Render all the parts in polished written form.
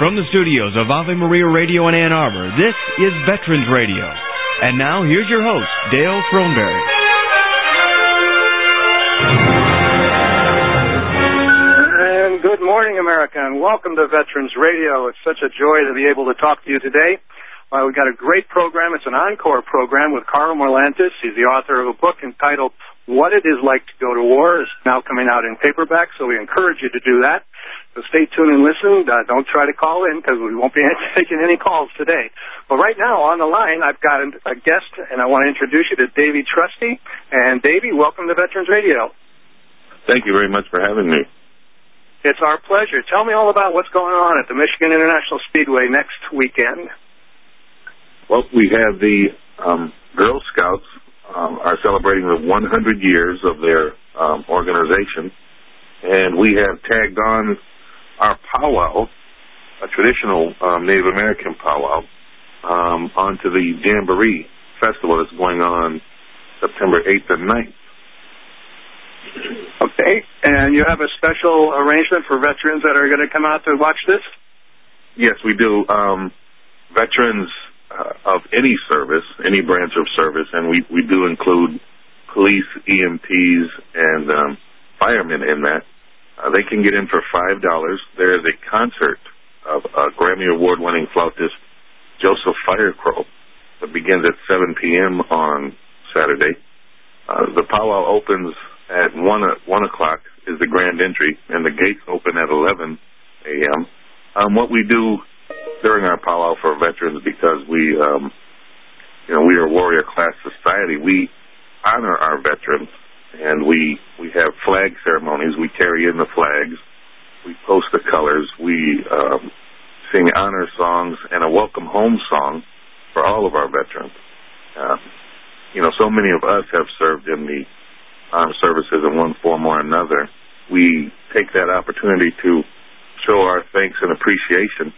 From the studios of Ave Maria Radio in Ann Arbor, this is Veterans Radio. And now, here's your host, Dale Throneberry. And good morning, America, and welcome to Veterans Radio. It's such a joy to be able to talk to you today. We've got a great program. It's an encore program with Carl Morlantis. He's the author of a book entitled What It Is Like to Go to War. It's now coming out in paperback, so we encourage you to do that. So stay tuned and listen. Don't try to call in because we won't be taking any calls today. But right now on the line, I've got a guest, and I want to introduce you to Davey Trusty. And Davey, welcome to Veterans Radio. Thank you very much for having me. It's our pleasure. Tell me all about what's going on at the Michigan International Speedway next weekend. Well, we have the Girl Scouts are celebrating the 100 years of their organization, and we have tagged on our powwow, a traditional Native American powwow, onto the Jamboree Festival that's going on September 8th and 9th. Okay, and you have a special arrangement for veterans that are going to come out to watch this? Yes, we do. Veterans of any service, any branch of service, and we do include police, EMTs, and firemen in that. They can get in for $5. There is a concert of Grammy Award-winning flautist Joseph Firecrow that begins at 7 p.m. on Saturday. The powwow opens at 1 o'clock is the grand entry, and the gates open at 11 a.m. What we do during our powwow for veterans, because we are a warrior class society, we honor our veterans, and we have flag ceremonies. We carry in the flags, we post the colors, we sing honor songs and a welcome home song for all of our veterans. So many of us have served in the armed services in one form or another. We take that opportunity to show our thanks and appreciation.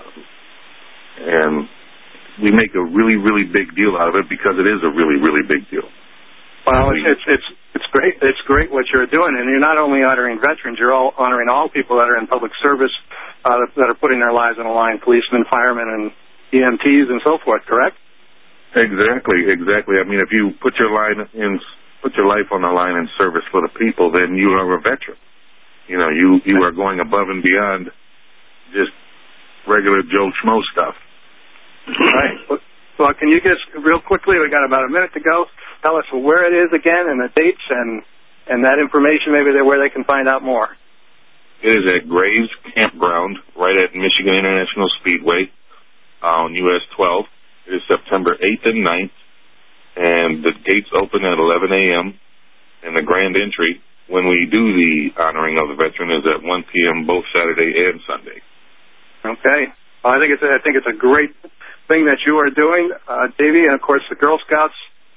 And we make a really, really big deal out of it because it is a really, really big deal. Well, it's great. It's great what you're doing, and you're not only honoring veterans, you're all honoring all people that are in public service that are putting their lives on the line, policemen, firemen, and EMTs, and so forth. Correct? Exactly. I mean, if you put your life on the line in service for the people, then you are a veteran. You are going above and beyond just regular Joe Schmo stuff. Right. Well, can you just real quickly, we got about a minute to go, tell us where it is again and the dates and that information, maybe where they can find out more. It is at Graves Campground, right at Michigan International Speedway on US 12. It is September 8th and 9th, and the gates open at 11 a.m., and the grand entry, when we do the honoring of the veteran, is at 1 p.m. both Saturday and Sunday. Okay. Well, I think it's a great thing that you are doing, Davey, and of course the Girl Scouts.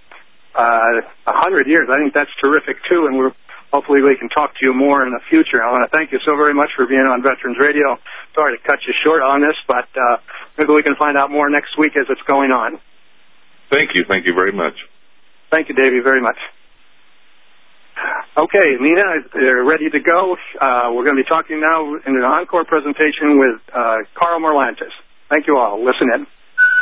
100 years. I think that's terrific too, and hopefully we can talk to you more in the future. I want to thank you so very much for being on Veterans Radio. Sorry to cut you short on this, but maybe we can find out more next week as it's going on. Thank you. Thank you very much. Thank you, Davey, very much. Okay, Nina, they're ready to go. We're going to be talking now in an encore presentation with Carl Morlantis. Thank you all. Listen in.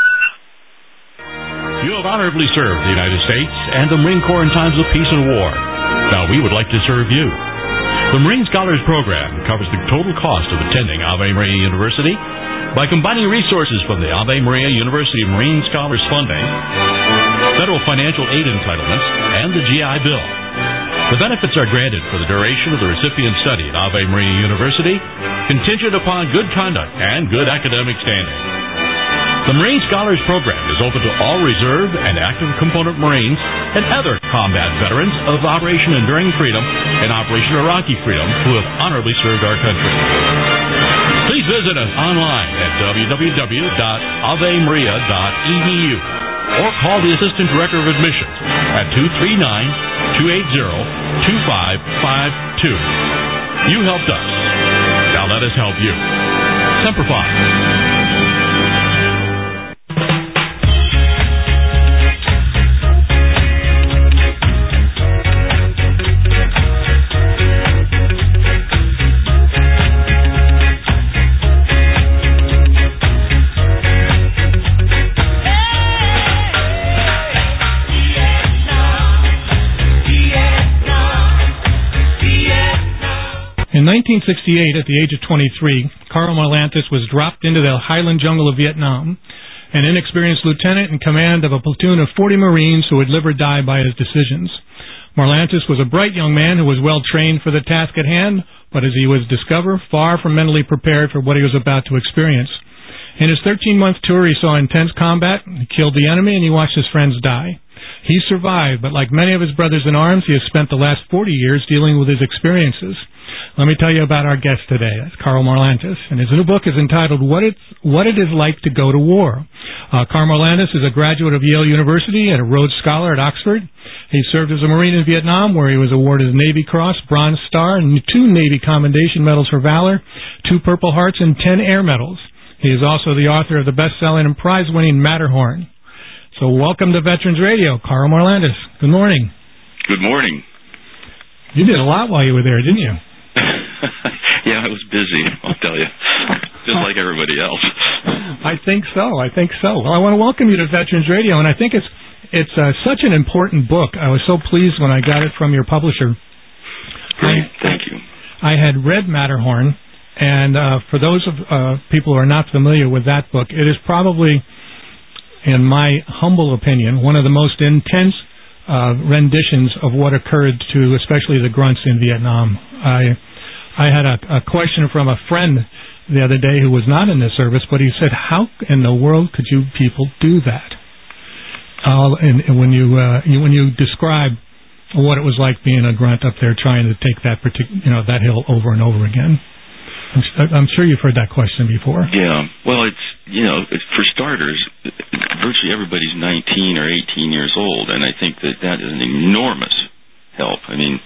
You have honorably served the United States and the Marine Corps in times of peace and war. Now we would like to serve you. The Marine Scholars Program covers the total cost of attending Ave Maria University by combining resources from the Ave Maria University Marine Scholars Funding, federal financial aid entitlements, and the GI Bill. The benefits are granted for the duration of the recipient's study at Ave Maria University, contingent upon good conduct and good academic standing. The Marine Scholars Program is open to all reserve and active component Marines and other combat veterans of Operation Enduring Freedom and Operation Iraqi Freedom who have honorably served our country. Please visit us online at www.avemaria.edu or call the Assistant Director of Admissions at 239-280-2552. You helped us. Now let us help you. Semper Fi. 1968, at the age of 23, Carl Marlantes was dropped into the highland jungle of Vietnam, an inexperienced lieutenant in command of a platoon of 40 Marines who would live or die by his decisions. Marlantes was a bright young man who was well trained for the task at hand, but as he was discovered, far from mentally prepared for what he was about to experience. In his 13-month tour, he saw intense combat, he killed the enemy, and he watched his friends die. He survived, but like many of his brothers in arms, he has spent the last 40 years dealing with his experiences. Let me tell you about our guest today. That's Carl Marlantes, and his new book is entitled What It Is Like to Go to War. Carl Marlantes is a graduate of Yale University and a Rhodes Scholar at Oxford. He served as a Marine in Vietnam, where he was awarded a Navy Cross, Bronze Star, and 2 Navy Commendation Medals for Valor, 2 Purple Hearts, and 10 Air Medals. He is also the author of the best-selling and prize-winning Matterhorn. So welcome to Veterans Radio, Carl Marlantes. Good morning. Good morning. You did a lot while you were there, didn't you? Yeah, I was busy, I'll tell you, just like everybody else. I think so. Well, I want to welcome you to Veterans Radio, and I think it's such an important book. I was so pleased when I got it from your publisher. Great, thank you. I had read Matterhorn, and for those of people who are not familiar with that book, it is probably, in my humble opinion, one of the most intense renditions of what occurred to especially the grunts in Vietnam. I had a question from a friend the other day who was not in the service, but he said, how in the world could you people do that? And when you describe what it was like being a grunt up there trying to take that that hill over and over again. I'm sure you've heard that question before. Yeah. Well, it's for starters, virtually everybody's 19 or 18 years old, and I think that is an enormous help. I mean,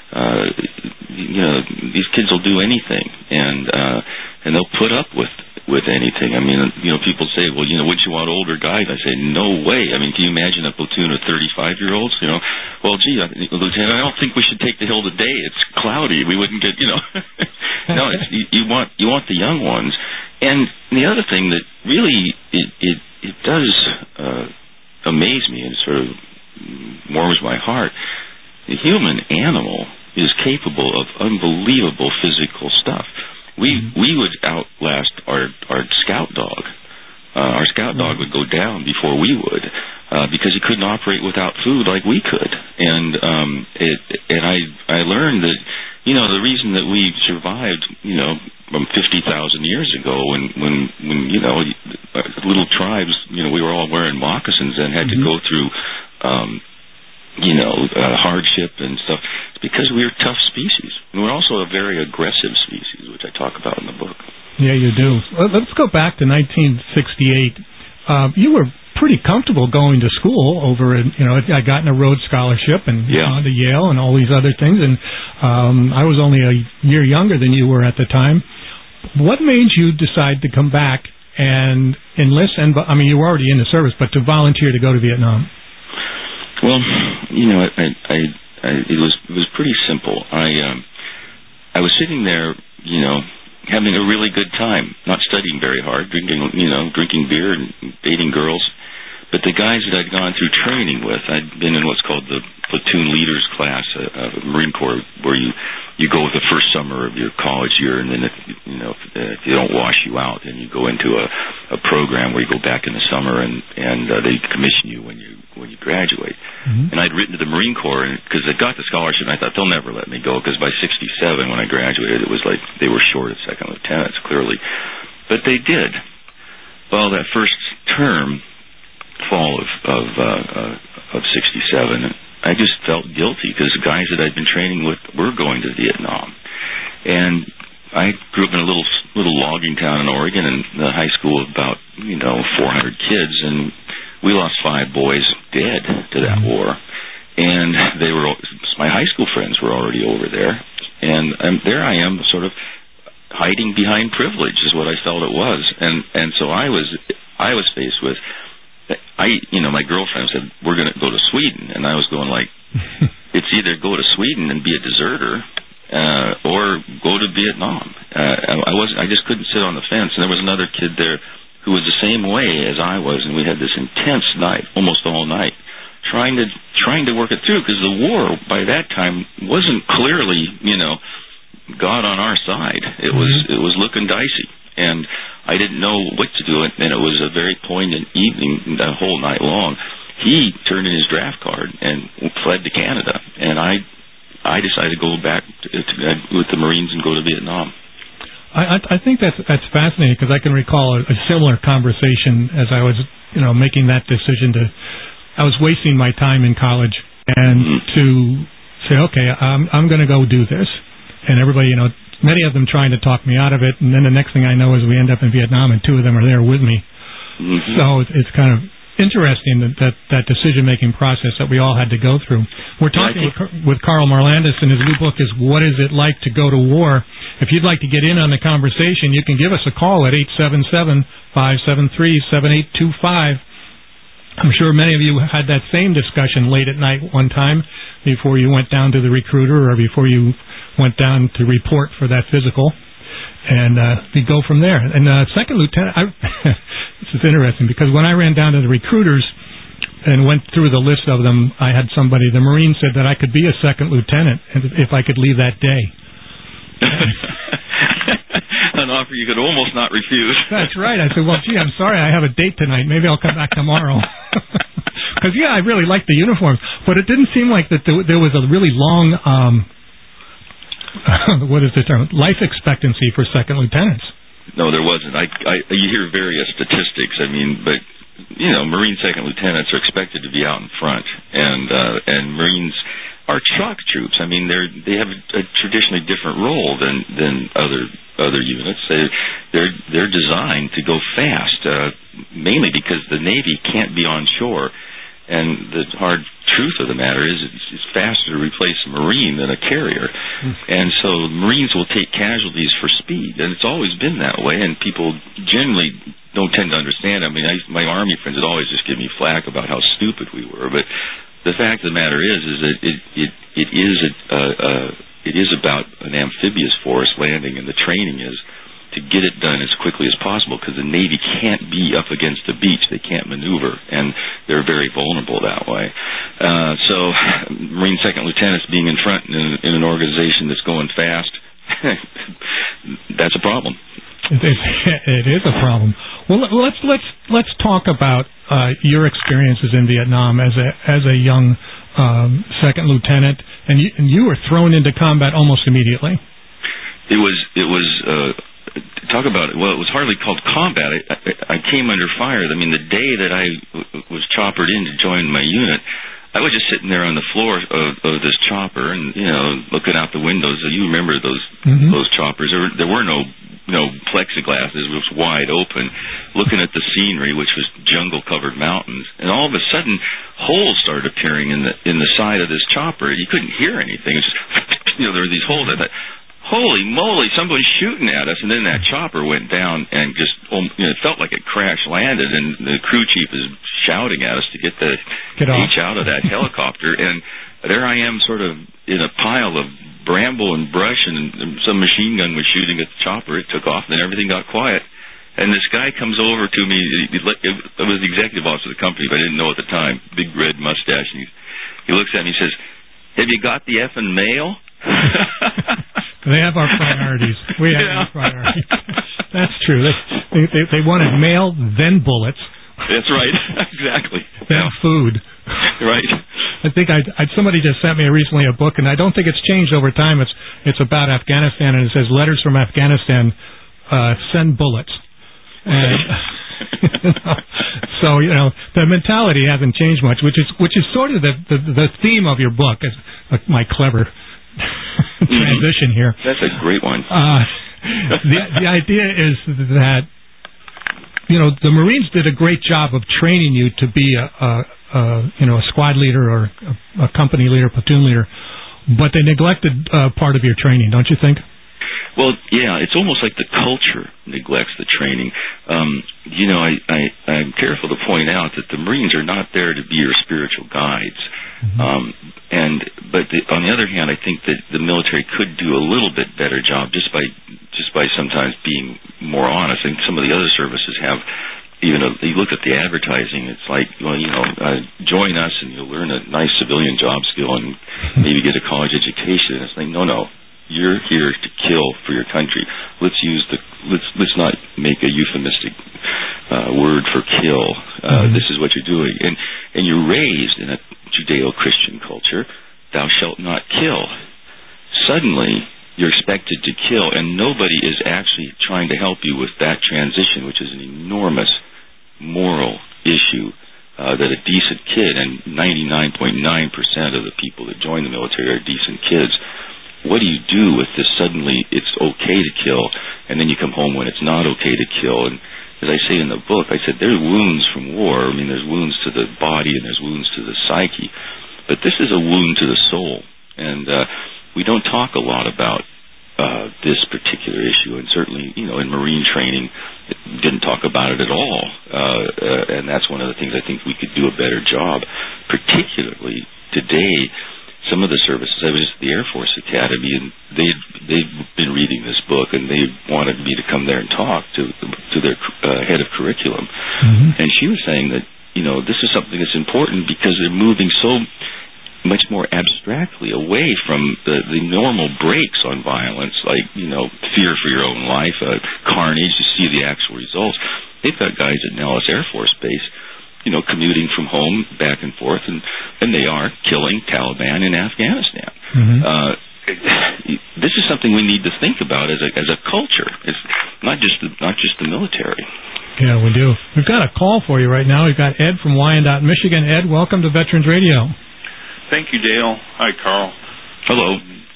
these kids will do anything, and they'll put up with anything. I mean, people say, well, wouldn't you want older guys? I say, no way. I mean, can you imagine a platoon of 35-year-olds? Well, gee, Lieutenant, I don't think we should take the hill today. It's cloudy. We wouldn't get, No, you want the young ones. And the other thing that really it does amaze me and sort of warms my heart, the human animal is capable of unbelievable physical stuff. We would outlast our scout dog. Our scout dog would go down before we would because he couldn't operate without food like we could. And I learned that the reason that we survived from 50,000 years ago when little tribes we were all wearing moccasins and had to go through hardship and stuff. It's because we are tough species. And we're also a very aggressive species, which I talk about in the book. Yeah, you do. Let's go back to 1968. You were pretty comfortable going to school over in, I got in a Rhodes Scholarship and gone to Yale and all these other things. And I was only a year younger than you were at the time. What made you decide to come back and enlist? And you were already in the service, but to volunteer to go to Vietnam? Well, it was pretty simple. I was sitting there, having a really good time, not studying very hard, drinking beer and dating girls. But the guys that I'd gone through training with, I'd been in what's called the platoon leaders class of the Marine Corps, where you go the first summer of your college year, and then if you don't wash you out, then you go into a program where you go back in the summer, and they commission you when you graduate. Mm-hmm. And I'd written to the Marine Corps because I got the scholarship, and I thought they'll never let me go, because by 67 when I graduated, it was like they were short of second lieutenants clearly, but they did. Well, that first term, fall of 67, I just felt guilty because the guys that I'd been training with were going to Vietnam. And I grew up in a little logging town in Oregon, and the high school of about 400 kids, and we lost 5 boys dead to that war. And my high school friends were already over there, and there I am, sort of hiding behind privilege is what I felt it was. And so I was faced with, my girlfriend said, we're going to go to Sweden. And I was going like, it's either go to Sweden and be a deserter or go to Vietnam. I just couldn't sit on the fence. And there was another kid there who was the same way as I was. And we had this intense night, almost all night, trying to work it through, because the war by that time wasn't clearly, God on our side. It was looking dicey, and I didn't know what to do. And it was a very poignant evening, the whole night long. He turned in his draft card and fled to Canada, and I decided to go back with the Marines and go to Vietnam. I think that's fascinating, because I can recall a similar conversation as I was, making that decision I was wasting my time in college, and to say, okay, I'm going to go do this, and everybody, many of them trying to talk me out of it, and then the next thing I know is we end up in Vietnam, and 2 of them are there with me. Mm-hmm. So it's kind of interesting that decision-making process that we all had to go through. We're talking with Karl Marlandis, and his new book is What Is It Like to Go to War? If you'd like to get in on the conversation, you can give us a call at 877-573-7825. I'm sure many of you had that same discussion late at night one time before you went down to the recruiter or before you went down to report for that physical. And we go from there. And second lieutenant, this is interesting, because when I ran down to the recruiters and went through the list of them, I had somebody, the Marine said that I could be a second lieutenant if I could leave that day. An offer you could almost not refuse. That's right. I said, well, gee, I'm sorry, I have a date tonight. Maybe I'll come back tomorrow. Because, I really liked the uniforms. But it didn't seem like that there was a really long... what is the term? Life expectancy for second lieutenants. No, there wasn't. You hear various statistics. But Marine second lieutenants are expected to be out in front, and Marines are shock troops. They have a traditionally different role than other units. They're designed to go fast, mainly because the Navy can't be on shore. And the hard truth of the matter is it's faster to replace a Marine than a carrier. And so Marines will take casualties for speed, and it's always been that way, and people generally don't tend to understand. My Army friends would always just give me flack about how stupid we were, but the fact of the matter is that it is about an amphibious force landing, and the training is to get it done as quickly as possible, because the Navy can't be up against the beach. They can't maneuver, and they're very vulnerable that way. So Marine second lieutenants being in front in an organization that's going fast, that's a problem. It is a problem. Well, let's talk about your experiences in Vietnam as a young second lieutenant, and you were thrown into combat almost immediately. It was talk about it. Well, it was hardly called combat. I came under fire. The day that I was choppered in to join my unit, I was just sitting there on the floor of this chopper and looking out the windows. You remember those choppers? There were no plexiglass. It was wide open, looking at the scenery, which was jungle-covered mountains. And all of a sudden, holes started appearing in the side of this chopper. You couldn't hear anything. It's just, there were these holes. I thought, holy moly, somebody's shooting at us. And then that chopper went down and just, it felt like it crash landed, and the crew chief is shouting at us to get the H out of that helicopter. And there I am sort of in a pile of bramble and brush, and some machine gun was shooting at the chopper. It took off, and then everything got quiet. And this guy comes over to me. It was the executive officer of the company, but I didn't know at the time. Big red mustache. And he looks at me and says, "Have you got the effing mail?" They have our priorities. We have our priorities. That's true. They wanted mail, then bullets. That's right. Exactly. Then food. Right. I think somebody just sent me recently a book, and I don't think it's changed over time. It's about Afghanistan, and it says letters from Afghanistan, send bullets. And so the mentality hasn't changed much, which is sort of the theme of your book. Is my clever transition here. That's a great one. The idea is that the Marines did a great job of training you to be a squad leader or a company leader, platoon leader, but they neglected part of your training, don't you think? Well, yeah, it's almost like the culture neglects the training. I'm careful to point out that the Marines are not there to be your spiritual guides. But on the other hand, I think that the military could do a little bit better job just by sometimes being more honest. I think some of the other services have, you look at the advertising, it's like, join us and you'll learn a nice civilian job skill and maybe get a college education. It's like, no. You're here to kill for your country. Let's not make a euphemistic word for kill. This is what you're doing. And you're raised in a Judeo-Christian culture, thou shalt not kill. Suddenly, you're expected to kill, and nobody is actually trying to help you with that transition, which is an enormous moral issue that a decent kid, and 99.9% of the people that join the military are decent kids. What do you do with this? Suddenly it's okay to kill, and then you come home when it's not okay to kill. And as I say in the book, I said there's wounds from war. I mean, there's wounds to the body and there's wounds to the psyche. But this is a wound to the soul. And we don't talk a lot about this particular issue, and certainly, in Marine training, it didn't talk about it at all. And that's one of the things I think we could do a better job, particularly today. Some of the services, I was just at the Air Force Academy, and they've been reading this book, and they wanted me to come there and talk to their head of curriculum. And she was saying that, this is something that's important because they're moving so much more abstractly away from the normal breaks on violence, like, fear for your own life, carnage, to see the actual results. They've got guys at Nellis Air Force Base, commuting from home back and forth, and they are killing Taliban in Afghanistan. This is something we need to think about as a culture. It's not just the military. Yeah, we do. We've got a call for you right now. We've got Ed from Wyandotte, Michigan. Ed, welcome to Veterans Radio. Thank you, Dale. Hi, Carl. Hello.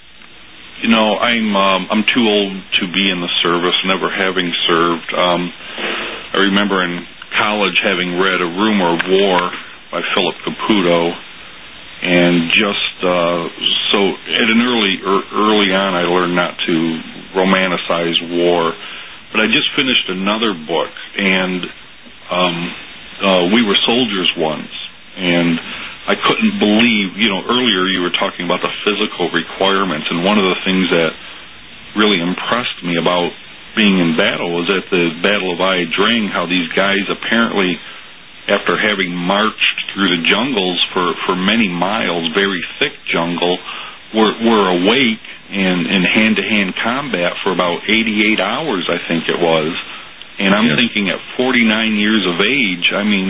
I'm too old to be in the service, never having served. I remember in college having read A Rumor of War by Philip Caputo, and just so at an early on, I learned not to romanticize war. But I just finished another book, and We Were Soldiers Once, and I couldn't believe, earlier you were talking about the physical requirements, and one of the things that really impressed me about being in battle was at the Battle of Ia Drang, how these guys apparently, after having marched through the jungles for many miles, very thick jungle, were awake in hand-to-hand combat for about 88 hours, I think it was. And I'm thinking at 49 years of age, I mean,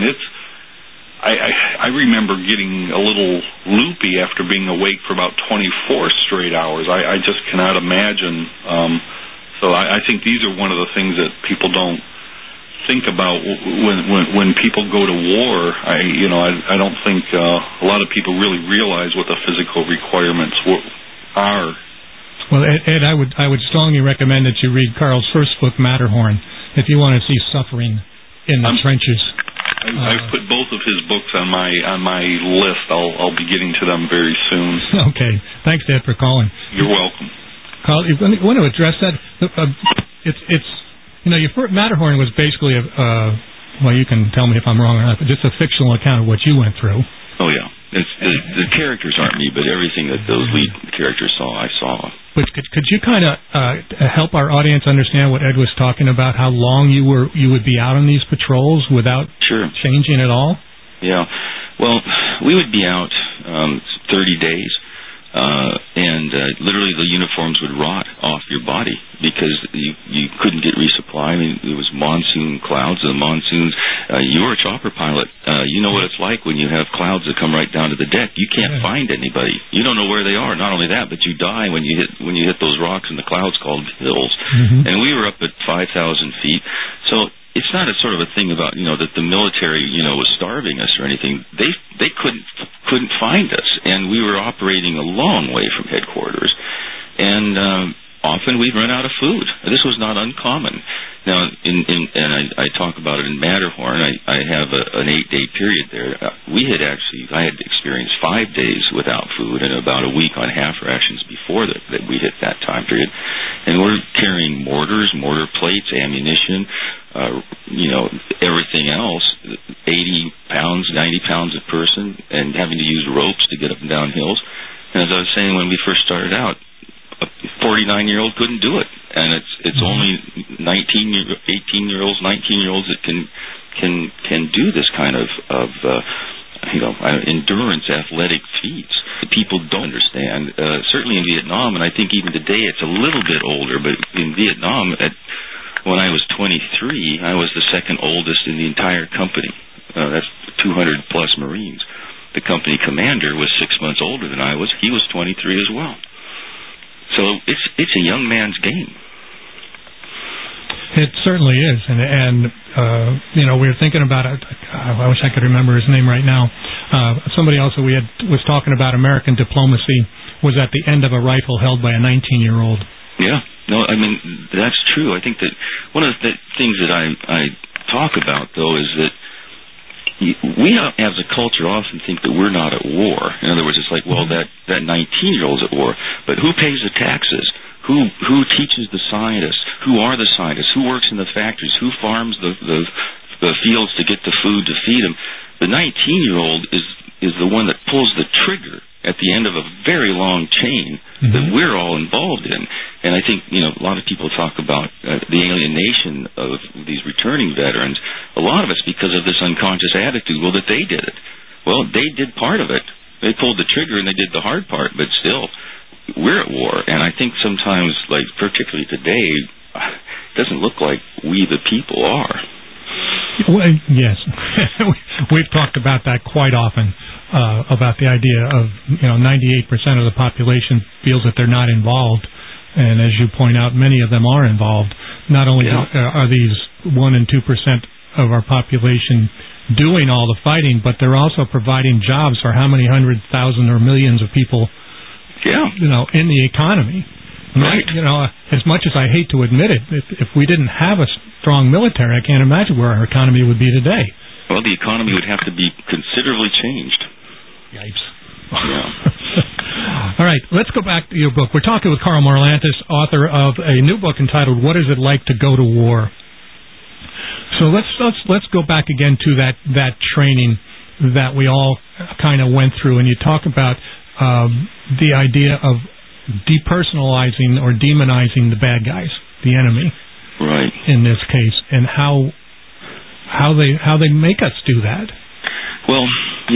I remember getting a little loopy after being awake for about 24 straight hours. I just cannot imagine. So I think these are one of the things that people don't think about when people go to war. I don't think a lot of people really realize what the physical requirements are. Well, Ed, I would strongly recommend that you read Carl's first book, Matterhorn, if you want to see suffering in the trenches. I've put both of his books on my list. I'll be getting to them very soon. Okay. Thanks, Ed, for calling. You're welcome. Carl, you want to address that? Matterhorn was basically well, you can tell me if I'm wrong or not, but just a fictional account of what you went through. Oh, yeah. The characters aren't me, but everything that those lead characters saw, I saw. But could you kind of help our audience understand what Ed was talking about, how long you would be out on these patrols without changing at all? Yeah. Well, we would be out 30 days, and literally the uniforms would rot off your body because you couldn't get resupply. I mean, it was monsoon clouds. The monsoons, you were a chopper pilot. You know what it's like when you have clouds that come right down to the deck. You can't find anybody. You don't know where they are. Not only that, but you die when you hit those rocks in the clouds called hills. And we were up at 5,000 feet. So it's not a sort of a thing about, that the military, was starving us or anything. They couldn't find us, and we were operating a long way from headquarters. And often we'd run out of food. This was not uncommon. Now, and I talk about it in Matterhorn. I have an 8-day period there. I had experienced 5 days without food and about a week on half rations before that we hit that time period. And we're carrying mortars, mortar plates, ammunition, everything else, 80 pounds, 90 pounds a person, and having to use ropes to get up and down hills. And as I was saying when we first started out, a 49-year-old couldn't do it, and it's only 18-year-olds, 19-year-olds that can do this kind of endurance, athletic feats. People don't understand. Certainly in Vietnam, and I think even today it's a little bit older, but in Vietnam, when I was 23, I was the second oldest in the entire company. That's 200 plus Marines. The company commander was 6 months older than I was. He was 23 as well. So it's a young man's game. It certainly is, and we were thinking about it. I wish I could remember his name right now. Somebody else that was talking about American diplomacy was at the end of a rifle held by a 19-year-old. Yeah, no, I mean that's true. I think that one of the things that I talk about though is that we as a culture often think that we're not at war. In other words, it's like, well, that 19-year-old's at war, but who pays the taxes? Who teaches the scientists? Who are the scientists? Who works in the factories? Who farms the fields to get the food to feed them? The 19-year-old is the one that pulls the trigger at the end of a very long chain that we're all involved in. And I think, a lot of people talk about the alienation of these returning veterans. A lot of it's because of this unconscious attitude, well, that they did it. Well, they did part of it. They pulled the trigger and they did the hard part, but still, we're at war. And I think sometimes, like particularly today, it doesn't look like we the people are. Well, yes. We've talked about that quite often, about the idea of, 98% of the population feels that they're not involved. And as you point out, many of them are involved. Not only are these 1% and 2% of our population doing all the fighting, but they're also providing jobs for how many 100,000 or millions of people, in the economy. Right. As much as I hate to admit it, if we didn't have a strong military, I can't imagine where our economy would be today. Well, the economy would have to be considerably changed. Yipes. Yeah. All right, let's go back to your book. We're talking with Karl Marlantes, author of a new book entitled "What Is It Like to Go to War?" So let's go back again to that training that we all kind of went through, and you talk about the idea of depersonalizing or demonizing the bad guys, the enemy, right? In this case, and how they make us do that. Well,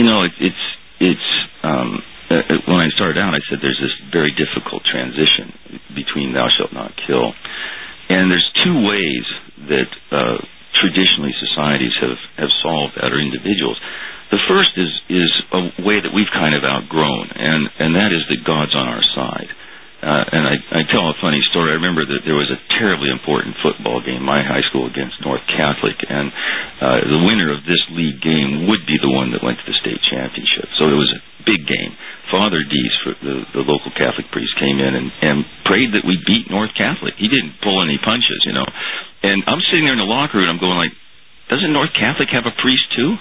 it's when I started out, I said there's this very difficult transition between thou shalt not kill, and there's two ways that traditionally societies have solved that, or individuals. The first is a way that we've kind of outgrown, and that is that God's on our side. And I tell a funny story. I remember that there was a terribly important football game, my high school against North Catholic, and the winner of this league game would be the one that went to the state championship. So it was a big game. Father Deese, the local Catholic priest, came in and prayed that we beat North Catholic. He didn't pull any punches, And I'm sitting there in the locker room, and I'm going like, doesn't North Catholic have a priest too?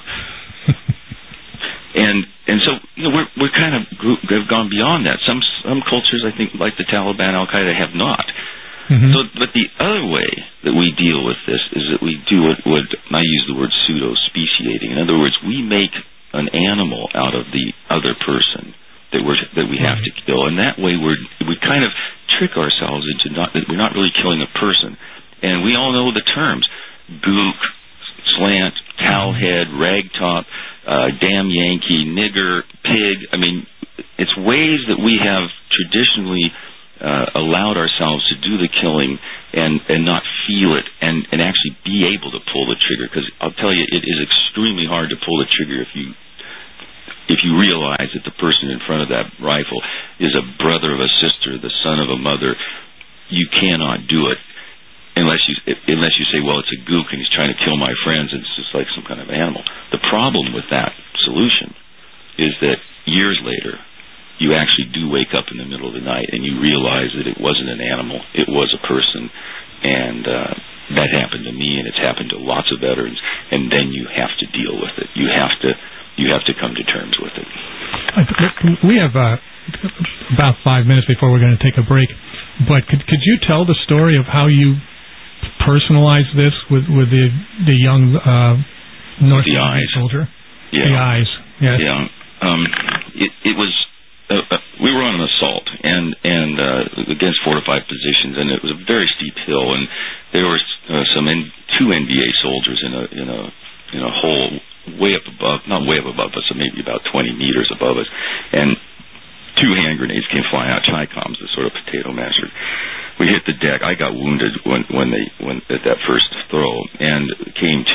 And so we're kind of have gone beyond that. Some cultures, I think, like the Taliban, Al Qaeda, have not. Mm-hmm. So, but the other way that we deal with this is that we do what I use the word pseudo-speciating. In other words, we make an animal out of the other person that we have to kill, and that way we kind of trick ourselves into that we're not really killing a person. And we all know the terms: gook, slant, towelhead, ragtop, damn Yankee, nigger, pig. I mean, it's ways that we have traditionally allowed ourselves to do the killing and not feel it and actually be able to pull the trigger. Because I'll tell you, it is extremely hard to pull the trigger if you realize that the person in front of that rifle is a brother of a sister, the son of a mother. You cannot do it unless you say, well, it's a gook and he's trying to kill my friends, and it's just like some kind of animal. The problem with that solution is that years later, you actually do wake up in the middle of the night and you realize that it wasn't an animal, it was a person, and that happened to me, and it's happened to lots of veterans, and then you have to deal with it. You have to come to terms with it. We have about 5 minutes before we're going to take a break, but could you tell the story of how you personalize this with the young North Vietnamese soldier? Yeah. The eyes. Yes. Yeah. It was. We were on an assault and against fortified positions, and it was a very steep hill, and there were two NVA soldiers in a hole way up above, not way up above us, so maybe about 20 meters above us, and two hand grenades came flying out, Chi-Coms, the sort of potato masher.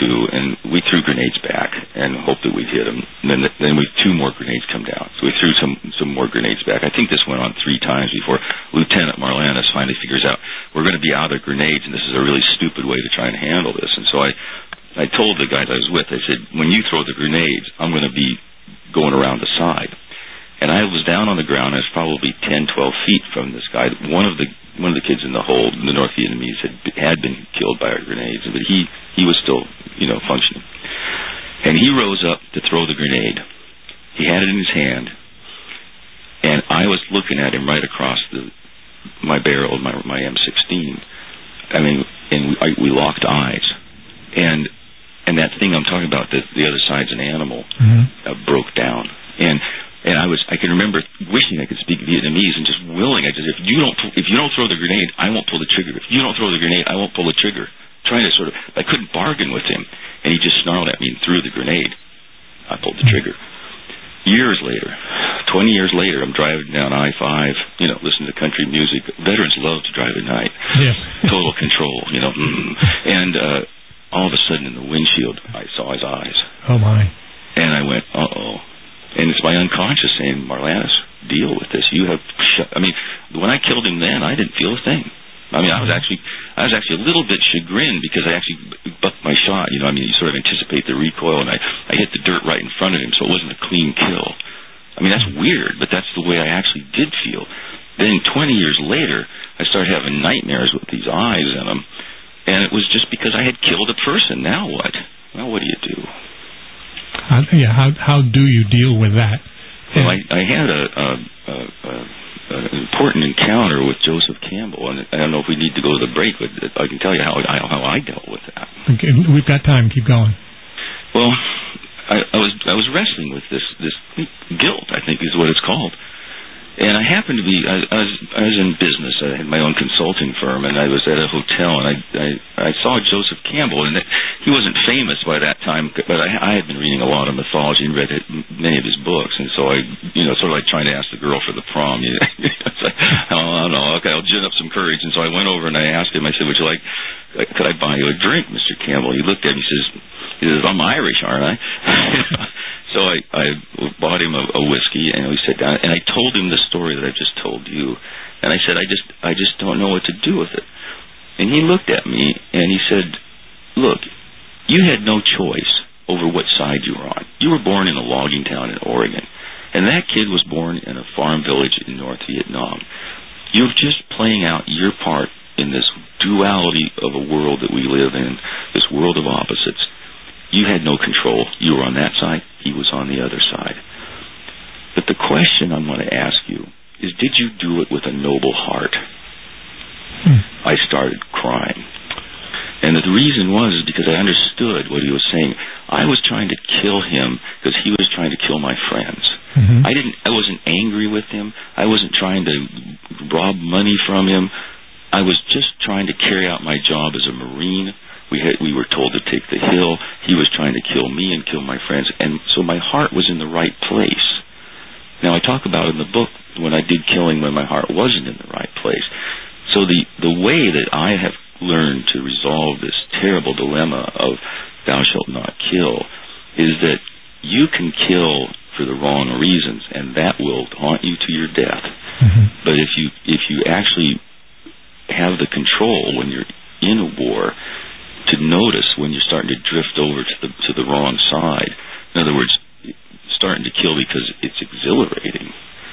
two, and we threw grenades back and hoped that we'd hit them. And then we 2 more grenades come down. So we threw some more grenades back. I think this went on 3 times before Lieutenant Marlantis finally figures out we're going to be out of grenades, and this is a really stupid way to try and handle this. And so I told the guys I was with, I said, when you throw the grenades, I'm going to be going around the side. And I was down on the ground. I was probably 10, 12 feet from this guy. One of the kids in the hold, the North Vietnamese, had been killed by our grenades, but he was still, functioning. And he rose up to throw the grenade. He had it in his hand, and I was looking at him right across my barrel, my M16. I mean, and we locked eyes, and that thing I'm talking about, the other side's an animal, broke down, and I can remember wishing I could speak Vietnamese and just willing. I just, if you don't throw the grenade, I won't pull the trigger. If you don't throw the grenade, I won't pull the trigger. Trying to I couldn't bargain with him, and he just snarled at me and threw the grenade. I pulled the trigger. Years later, 20 years later, I'm driving down I-5, listening to country music. Veterans love to drive at night. Yes. Total control, And all of a sudden in the windshield, I saw his eyes. Oh, my. And I went, uh-oh. And it's my unconscious saying, Marlantis, deal with this. You have when I killed him then, I didn't feel a thing. I mean, I was actually a little bit chagrined because I actually bucked my shot. You sort of anticipate the recoil, and I hit the dirt right in front of him, so it wasn't a clean kill. I mean, that's weird, but that's the way I actually did feel. Then 20 years later, I started having nightmares with these eyes in them, and it was just because I had killed a person. Now what? Well, what do you do? How do you deal with that? Well, I had an important encounter with Joseph Campbell, and I don't know if we need to go to the break, but I can tell you how I dealt with that. Okay, we've got time. Keep going. Well, I was wrestling with this guilt, I think is what it's called. And I happened to be, I was in business. I had my own consulting firm, and I was at a hotel, and I saw Joseph Campbell, and he wasn't famous by that time, but I had been reading a lot of mythology and read many of his books, and so I, sort of like trying to ask the girl for the prom. It's like, I don't know, okay, I'll gin up some courage. And so I went over and I asked him, I said, could I buy you a drink, Mr. Campbell? He looked at me, he says, I'm Irish, aren't I? So I bought him a whiskey, and we sat down, and I told him the story that I just told you, and I said, I just don't know what to do with it. And he looked at me, and he said, look, you had no choice over what side you were on. You were born in a logging town in Oregon, and that kid was born in a farm village in North Vietnam. You're just playing out your part in this duality of a world that we live in, this world of opposites. You had no control. You were on that side. He was on the other side. But the question I'm going to ask you is, did you do it with a noble heart? I started crying. And the reason was because I understood what he was saying. I was trying to kill him because he was trying to kill my friends. I wasn't angry with him. I wasn't trying to rob money from him. I was just trying to carry out my job as a Marine. We were told to take the hill. He was trying to kill me and kill my friends. And so my heart was in the right place. Now, I talk about in the book when I did killing when my heart wasn't in the right place. So the way that I have learned to resolve this terrible dilemma of thou shalt not kill is that you can kill for the wrong reasons, and that will haunt you to your death. But if you actually have the control when you're in a war to notice when you're starting to drift over to the wrong side, in other words, starting to kill because it's exhilarating,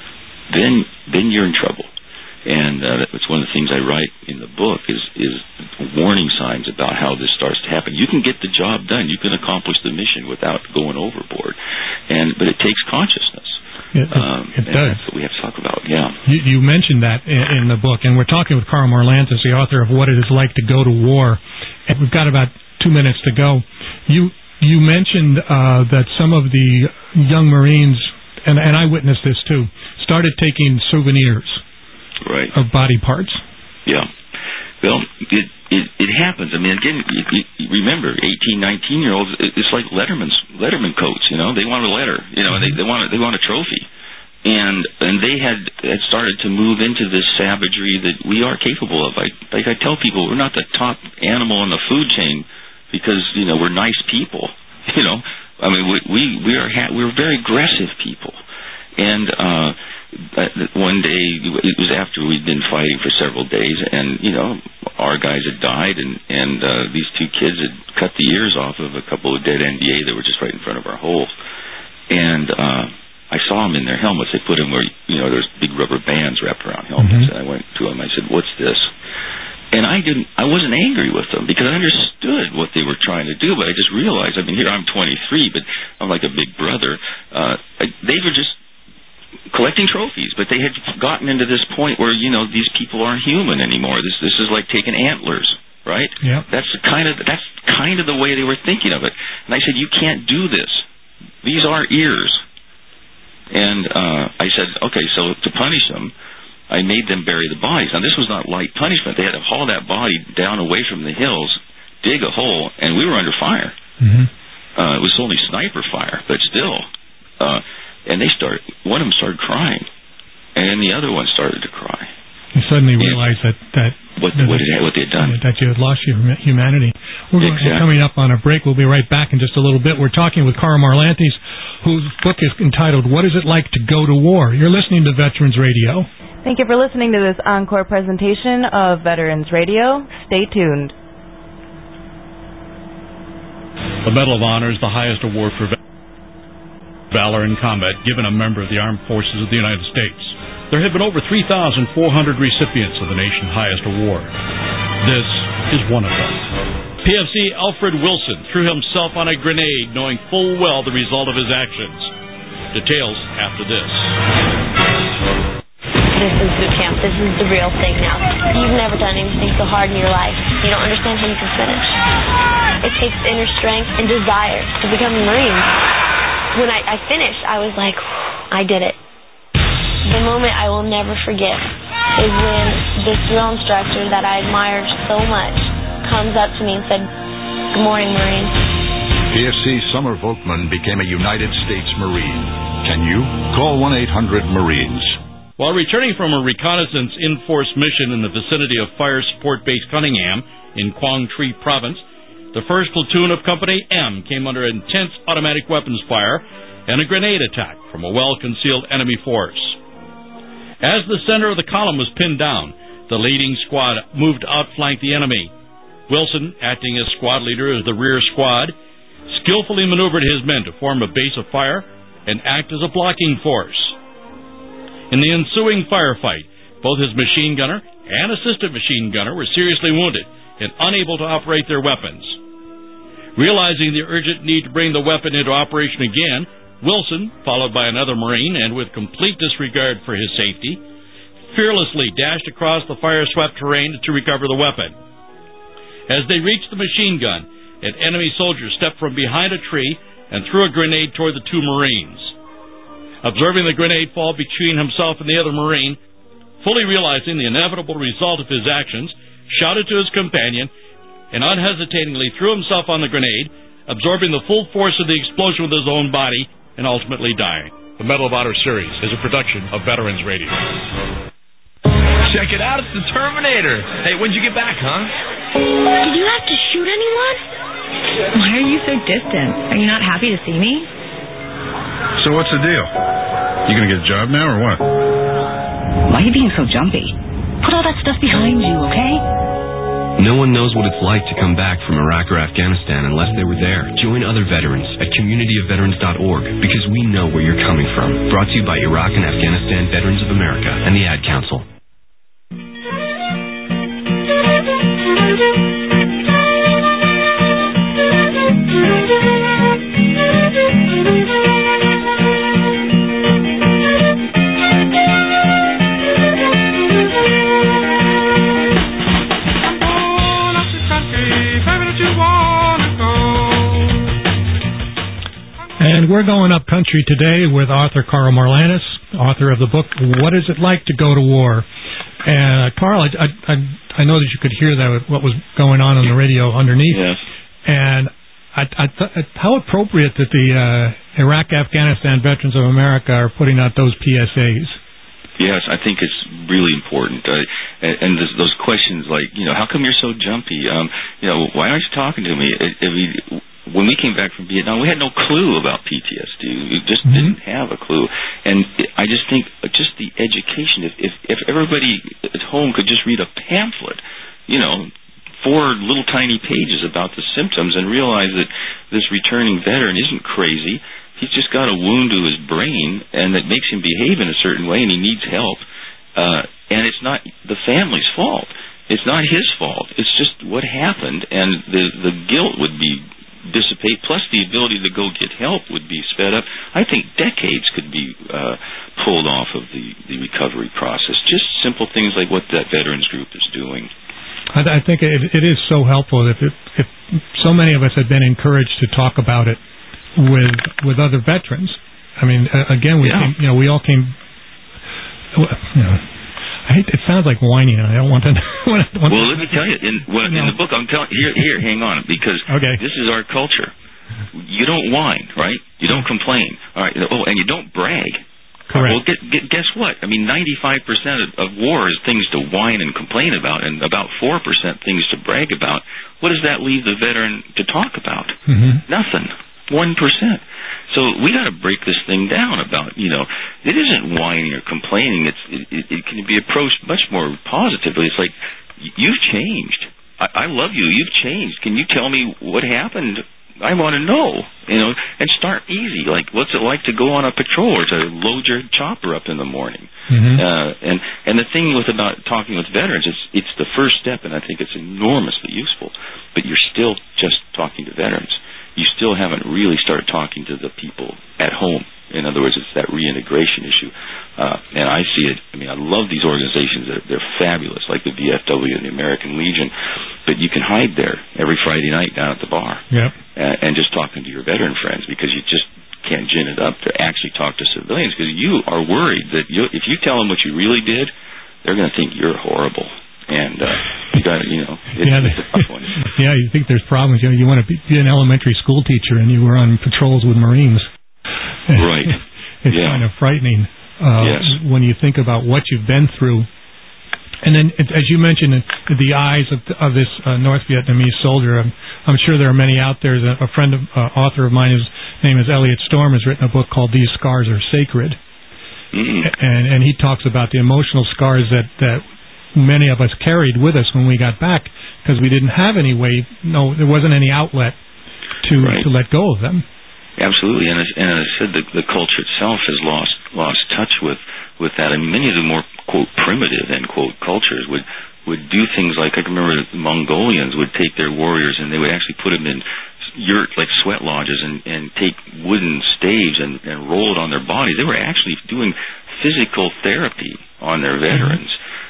then you're in trouble. And that's one of the things I write in the book is warning signs about how this starts to happen. You can get the job done. You can accomplish the mission without going overboard. But it takes consciousness. It does. That's what we have to talk about, yeah. You mentioned that in the book, and we're talking with Carl Marlantis, the author of What It Is Like to Go to War. And we've got about 2 minutes to go. You mentioned that some of the young Marines, and I witnessed this too, started taking souvenirs of body parts. Yeah. Well, it happens. I mean, again, you remember, 18, 19-year-olds, it's like Letterman coats, they want a letter, they want a trophy. And they had started to move into this savagery that we are capable of. Like I tell people, we're not the top animal in the food chain because, you know, we're nice people. You know, I mean, we're very aggressive people. And one day, it was after we'd been fighting for several days, and, you know, our guys had died, and these two kids had cut the ears off of a couple of dead NVA that were just right in front of our hole. And I saw them in their helmets. They put them where, you know, there's big rubber bands wrapped around helmets. And I went to them. I said, "What's this?" And I wasn't angry with them because I understood what they were trying to do, but I just realized, I mean, here I'm 23, but I'm like a big brother. They were just collecting trophies, but they had gotten into this point where, you know, these people aren't human anymore. This is like taking antlers, right? Yep. That's kind of the way they were thinking of it. And I said, "You can't do this. These are ears." And I said, okay, so to punish them, I made them bury the bodies. Now, this was not light punishment. They had to haul that body down away from the hills, dig a hole, and we were under fire. It was only sniper fire, but still. And one of them started crying, and the other one started to cry. You suddenly realized that what they had done. That you had lost your humanity. We're coming up on a break. We'll be right back in just a little bit. We're talking with Carl Marlantes, whose book is entitled, What Is It Like to Go to War? You're listening to Veterans Radio. Thank you for listening to this encore presentation of Veterans Radio. Stay tuned. The Medal of Honor is the highest award for valor in combat given a member of the Armed Forces of the United States. There have been over 3,400 recipients of the nation's highest award. This is one of them. PFC Alfred Wilson threw himself on a grenade knowing full well the result of his actions. Details after this. This is boot camp. This is the real thing now. You've never done anything so hard in your life. You don't understand how you can finish. It takes inner strength and desire to become a Marine. When I finished, I was like, I did it. The moment I will never forget is when this drill instructor that I admired so much comes up to me and said, "Good morning, Marine." PFC Summer Volkman became a United States Marine. Can you? Call 1-800-MARINES. While returning from a reconnaissance in-force mission in the vicinity of Fire Support Base Cunningham in Quang Tri Province, the 1st Platoon of Company M came under intense automatic weapons fire and a grenade attack from a well-concealed enemy force. As the center of the column was pinned down, the leading squad moved to outflank the enemy. Wilson, acting as squad leader of the rear squad, skillfully maneuvered his men to form a base of fire and act as a blocking force. In the ensuing firefight, both his machine gunner and assistant machine gunner were seriously wounded and unable to operate their weapons. Realizing the urgent need to bring the weapon into operation again, Wilson, followed by another Marine and with complete disregard for his safety, fearlessly dashed across the fire-swept terrain to recover the weapon. As they reached the machine gun, an enemy soldier stepped from behind a tree and threw a grenade toward the two Marines. Observing the grenade fall between himself and the other Marine, fully realizing the inevitable result of his actions, shouted to his companion and unhesitatingly threw himself on the grenade, absorbing the full force of the explosion with his own body and ultimately dying. The Medal of Honor Series is a production of Veterans Radio. Check it out, it's the Terminator. Hey, when'd you get back, huh? Did you have to shoot anyone? Why are you so distant? Are you not happy to see me? So what's the deal? You gonna get a job now or what? Why are you being so jumpy? Put all that stuff behind you, okay? No one knows what it's like to come back from Iraq or Afghanistan unless they were there. Join other veterans at communityofveterans.org because we know where you're coming from. Brought to you by Iraq and Afghanistan Veterans of America and the Ad Council. And we're going up country today with author Carl Marlantes, author of the book, What Is It Like to Go to War? And Carl, I know that you could hear that what was going on the radio underneath. Yes. And how appropriate that the Iraq-Afghanistan Veterans of America are putting out those PSAs. Yes, I think it's really important. And those questions like, how come you're so jumpy? Why aren't you talking to me? When we came back from Vietnam, we had no clue about PTSD. We just didn't have a clue. And I just think just the education, if everybody at home could just read a pamphlet, 4 little tiny pages about the symptoms and realize that this returning veteran isn't crazy. He's just got a wound to his brain, and that makes him behave in a certain way, and he needs help. And it's not the family's fault. It's not his fault. It's just what happened, and the guilt would be dissipate, plus the ability to go get help would be sped up. I think decades could be pulled off of the recovery process. Just simple things like what that veterans group is doing. I think it is so helpful if so many of us had been encouraged to talk about it with other veterans. I mean, again, we all came. It sounds like whining. I don't want to. Well, let me tell you. In the book, I'm telling here. Hang on, because this is our culture. You don't whine, right? You don't complain. All right. Oh, and you don't brag. Correct. Well, guess what? I mean, 95% of war is things to whine and complain about, and about 4% things to brag about. What does that leave the veteran to talk about? Mm-hmm. Nothing. 1%. So we got to break this thing down about, it isn't whining or complaining. It can be approached much more positively. It's like, you've changed. I love you. You've changed. Can you tell me what happened? I want to know, and start easy. Like, what's it like to go on a patrol or to load your chopper up in the morning? Mm-hmm. And the thing about talking with veterans, it's the first step, and I think it's enormously useful. But you're still just talking to veterans. You still haven't really started talking to the people at home. In other words, it's that reintegration issue. And I see it. I mean, I love these organizations. They're fabulous, like the VFW and the American Legion. But you can hide there every Friday night down at the bar. Yep. And just talking to your veteran friends, because you just can't gin it up to actually talk to civilians, because you are worried that if you tell them what you really did, they're going to think you're horrible. And you got to, it's a tough one. Yeah, you think there's problems. You want to be an elementary school teacher, and you were on patrols with Marines. Right. It's kind of frightening when you think about what you've been through. And then, as you mentioned, the eyes of this North Vietnamese soldier, I'm sure there are many out there. A friend, author of mine, his name is Elliot Storm, has written a book called These Scars Are Sacred. Mm-hmm. And he talks about the emotional scars that many of us carried with us when we got back, because we didn't have any way. No, there wasn't any outlet to let go of them. Absolutely, and as I said, the culture itself has lost touch with that. I mean, many of the more quote primitive end quote cultures would do things like, I can remember the Mongolians would take their warriors and they would actually put them in yurt like sweat lodges and take wooden staves and roll it on their bodies. They were actually doing physical therapy on their veterans.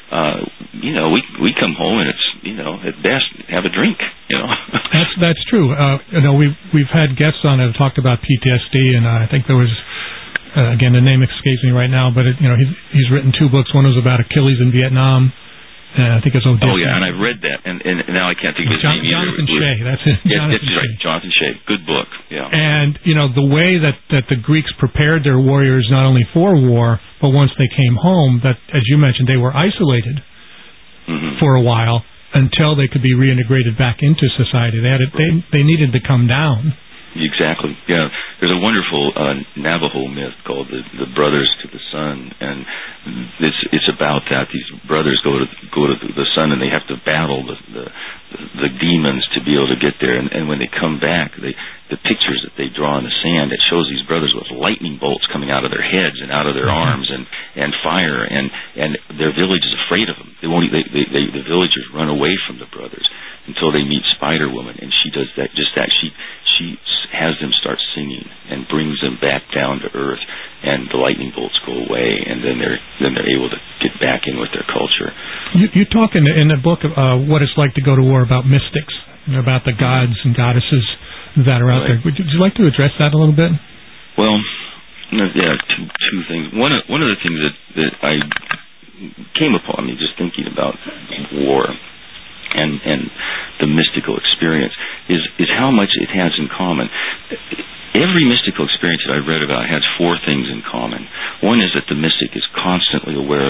We come home and it's at best have a drink. That's true. We've had guests on that have talked about PTSD, and I think there was again the name escapes me right now, but he's written 2 books. One was about Achilles in Vietnam, and I think it's Odysseus. Oh yeah, and I've read that, and now I can't think of his name either. Jonathan Shea. That's it. Right, Jonathan Shea. Good book. Yeah. And the way that the Greeks prepared their warriors not only for war, but once they came home, that, as you mentioned, they were isolated for a while until they could be reintegrated back into society. They needed to come down. Exactly. Yeah. There's a wonderful Navajo myth called the Brothers to the Sun, and it's about that. These brothers go to the sun, and they have to battle the demons to be able to get there. And when they come back, the pictures that they draw in the sand, it shows these brothers with lightning bolts coming out of their heads and out of their arms and fire, and their village is afraid of them. The villagers run away from the brothers until they meet Spider Woman, and she does that. She has them start singing and brings them back down to earth, and the lightning bolts go away, and then they're able to get back in with their culture. You talk in the book what it's like to go to war about mystics, about the gods and goddesses that are out there. Would you like to address that a little bit? Well, yeah, two things. One of the things that I came upon me just thinking about war and the mystical experience is how much it has in common. Every mystical experience that I've read about has 4 things in common. One is that the mystic is constantly aware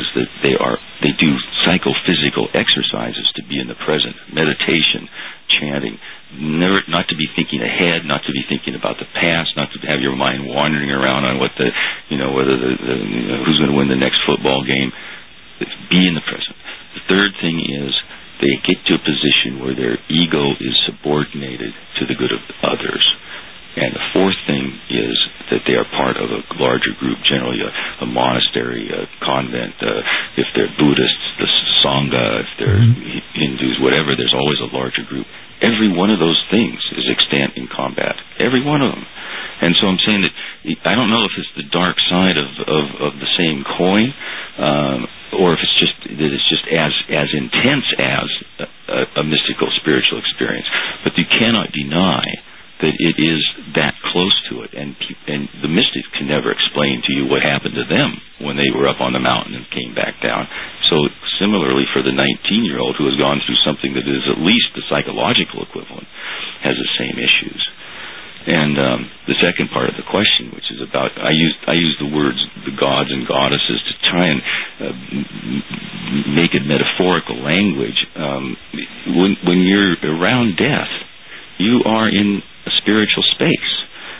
that they do psychophysical exercises to be in the present, meditation, chanting, not to be thinking ahead, not to be thinking about the past, not to have your mind wandering around on what who's going to win the next football game. Be in the present. The third thing is they get to a position where their ego is subordinated to the good of others. And the fourth thing is that they are part of a larger group, generally a monastery, a convent. If they're Buddhists, the Sangha. If they're Hindus, whatever, there's always a larger group. Every one of those things is extant in combat. Every one of them. And so I'm saying that I don't know if it's the dark side of the same coin, or if it's just as intense as a mystical spiritual experience. But you cannot deny that it is that close to it, and the mystics can never explain to you what happened to them when they were up on the mountain and came back down. So similarly for the 19-year-old who has gone through something that is at least the psychological equivalent, has the same issues. And the second part of the question, which is about, I use the words the gods and goddesses to try and make it metaphorical language. When you're around death, you are in a spiritual space.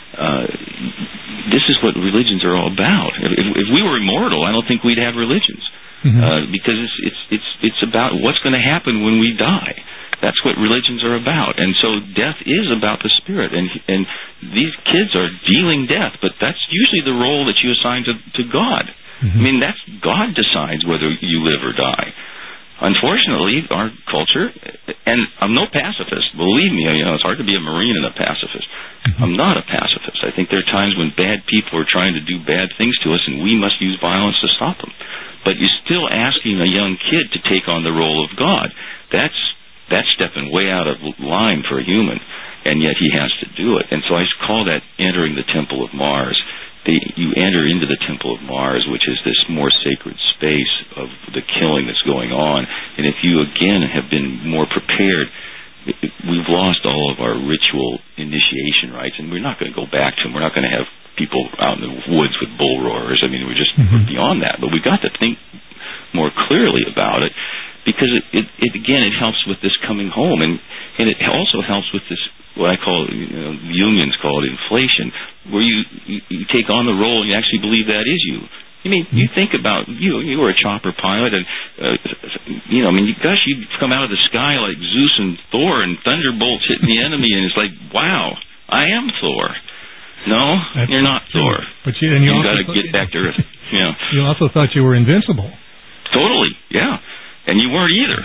This is what religions are all about. If we were immortal, I don't think we'd have religions, because it's about what's going to happen when we die. That's what religions are about. And so death is about the spirit. And these kids are dealing death, but that's usually the role that you assign to God. I mean, that's God decides whether you live or die. Unfortunately, our culture, and I'm no pacifist, believe me, it's hard to be a Marine and a pacifist. I'm not a pacifist. I think there are times when bad people are trying to do bad things to us, and we must use violence to stop them. But you're still asking a young kid to take on the role of God. That's stepping way out of line for a human, and yet he has to do it. And so I call that entering the Temple of Mars. You enter into the Temple of Mars, which is this more sacred space of the killing that's going on. And if you, again, have been more prepared, we've lost all of our ritual initiation rites, and we're not going to go back to them. We're not going to have people out in the woods with bull roarers. I mean, we're just beyond that. But we've got to think more clearly about it, because it again, it helps with this coming home, and it also helps with this, what I call, the Jungians call it inflation, where you take on the role and you actually believe that is you. I mean, you think about, you were a chopper pilot, and, gosh, you'd come out of the sky like Zeus and Thor, and thunderbolts hitting the enemy, and it's like, wow, I am Thor. No, you're not Thor. But you got to get back to Earth. Yeah. You also thought you were invincible. Totally, yeah. And you weren't either.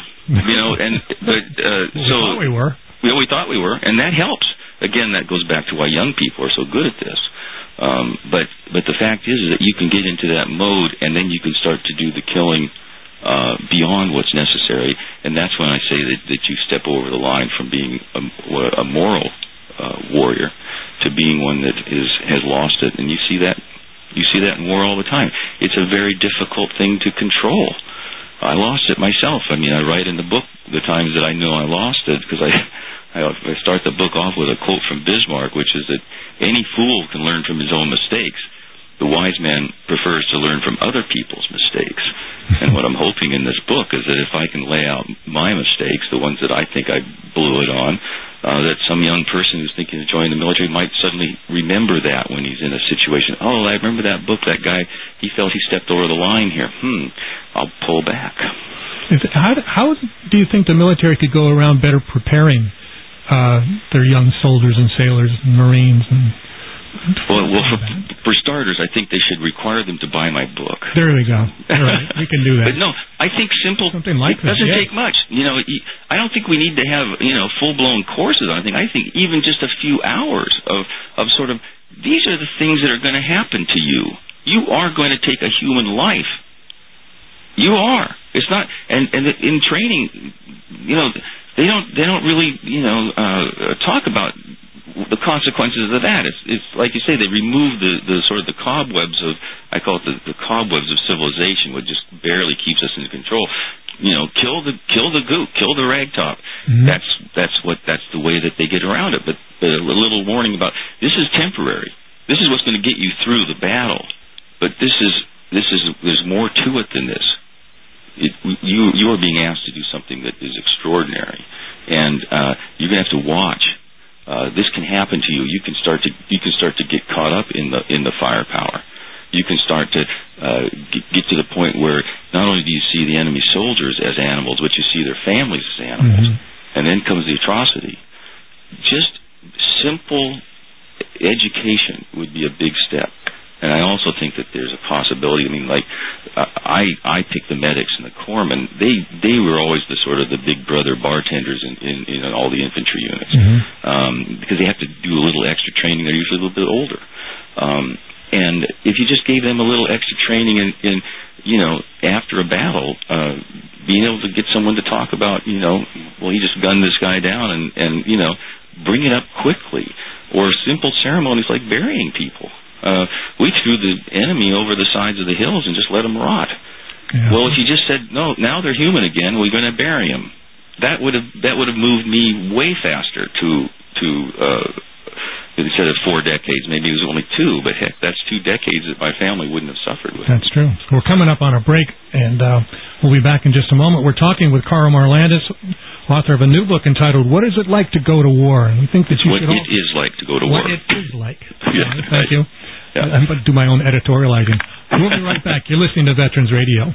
So we were. We thought we were, and that helps. Again, that goes back to why young people are so good at this. But the fact is that you can get into that mode, and then you can start to do the killing beyond what's necessary. And that's when I say that you step over the line from being a moral warrior to being one that has lost it. And you see that in war all the time. It's a very difficult thing to control. I lost it myself. I mean, I write in the book the times that I know I lost it, because I start the book off with a quote from Bismarck, which is that any fool can learn from his own mistakes. The wise man prefers to learn from other people's mistakes. And what I'm hoping in this book is that if I can lay out my mistakes, the ones that I think I blew it on, that some young person who's thinking of joining the military might suddenly remember that when he's in a situation. Oh, I remember that book, that guy, he felt he stepped over the line here. I'll pull back. How do you think the military could go around better preparing their young soldiers and sailors and Marines? Well, for starters, I think they should require them to buy my book. There we go. All right, we can do that. But no, I think something like it doesn't take much. I don't think we need to have full-blown courses on anything. I think even just a few hours of sort of, these are the things that are going to happen to you. You are going to take a human life. You are. It's not, and in training, they don't really talk about the consequences of that. It's like you say, they remove the sort of the cobwebs of, I call it the cobwebs of civilization, which just barely keeps us in control. Kill the gook, kill the ragtop. That's the way that they get around it. But a little warning about, this is temporary. This is what's going to get you through the battle. But there's more to it than this. you are being asked to do something that is extraordinary, and you're going to have to watch. This can happen to you. You can start to get caught up in the firepower. You can start to get to the point where not only do you see the enemy soldiers as animals, but you see their families as animals. And then comes the atrocity. Just simple education would be a big step. And I also think that there's a possibility. I mean, like I picked the medics and the corpsmen. They were always the sort of the big brother bartenders in all the infantry units, because they have to do a little extra training. They're usually a little bit older, and if you just gave them a little extra training in after a battle, being able to get someone to talk about, well, he just gunned this guy down, and bring it up quickly, or simple ceremonies like burying people. We threw the enemy over the sides of the hills and just let them rot. Yeah. Well, if you just said, no, now they're human again, we're going to bury them, that would have moved me way faster to instead of 4 decades, maybe it was only 2, but heck, that's 2 decades that my family wouldn't have suffered with. That's true. We're coming up on a break, and we'll be back in just a moment. We're talking with Carl Marlantes, author of a new book entitled "What Is It Like to Go to War?" And we think that What it is like to go to war. What it is like. Yeah, thank you. Yeah. I'm going to do my own editorializing. We'll be right back. You're listening to Veterans Radio.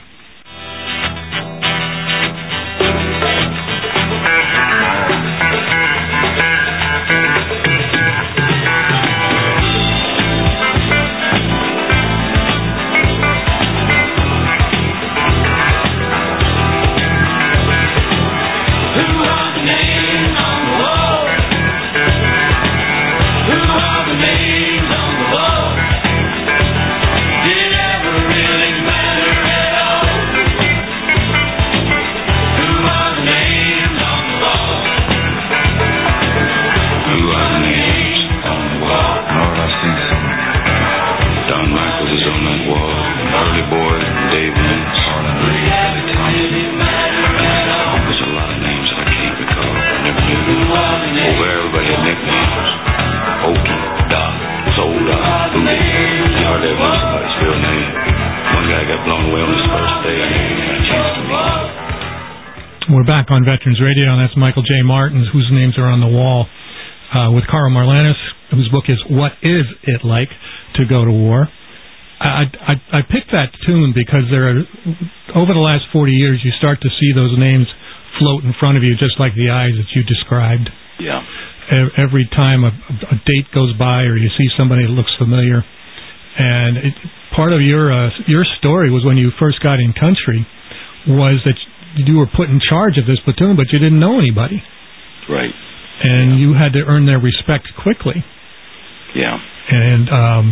We're back on Veterans Radio, and that's Michael J. Martin, whose names are on the wall, with Carl Marlantes, whose book is "What Is It Like to Go to War?" I picked that tune because over the last 40 years, you start to see those names float in front of you, just like the eyes that you described. Yeah. Every time a date goes by, or you see somebody that looks familiar, and part of your story was when you first got in country, was that you were put in charge of this platoon, but you didn't know anybody. Right. And you had to earn their respect quickly. Yeah. And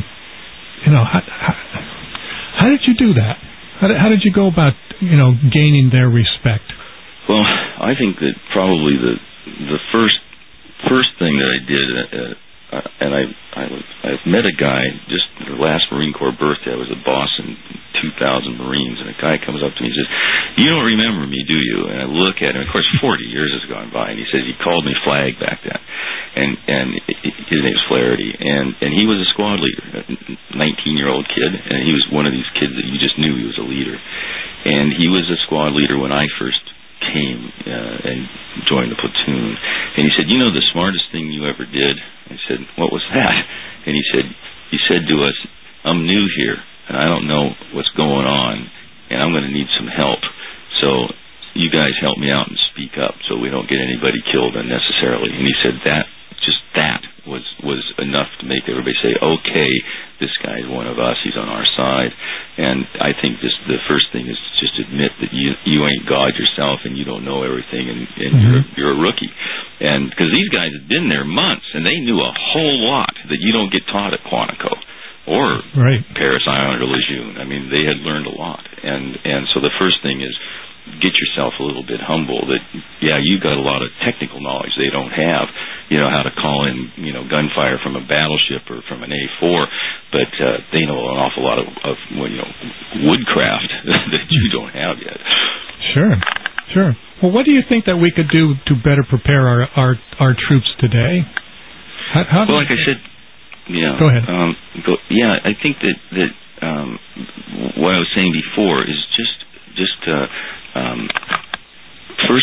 how did you do that? How did you go about gaining their respect? Well, I think that probably the first thing that I did, and I met a guy just the last Marine Corps birthday. I was a boss in 2,000 Marines, and a guy comes up to me and says, "You don't remember me, do you?" And I look at him. Of course, 40 years has gone by, and he says he called me Flag back then, and his name's Flaherty, and he was a squad leader, a 19-year-old kid, and he was one of these kids that you just knew he was a leader, and he was a squad leader when I first came and joined the platoon. And he said, "The smartest thing you ever did?" I said, "What was that?" And he said to us, "I'm new here, and I don't know what's going on, and I'm going to need some help. So you guys help me out and speak up so we don't get anybody killed unnecessarily." And he said that was enough to make everybody say, "Okay, this guy's one of us. He's on our side." And I think the first thing is to just admit that you ain't God yourself, and you don't know everything, and you're a rookie. And because these guys had been there months, and they knew a whole lot that you don't get taught at Quantico or Paris Island or Lejeune. I mean, they had learned a lot. And so the first thing is get yourself a little bit humble that, you got a lot of technical knowledge they don't have, how to call in, gunfire from a battleship or from an A4, but they know an awful lot of woodcraft that you don't have yet. Sure. Well, what do you think that we could do to better prepare our troops today? Well, like I said, go ahead. I think that what I was saying before is just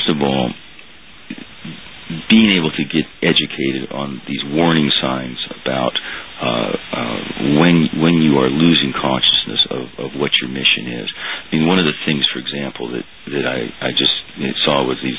first of all, being able to get educated on these warning signs about when you are losing consciousness of what your mission is. I mean, one of the things, for example, that I just saw was these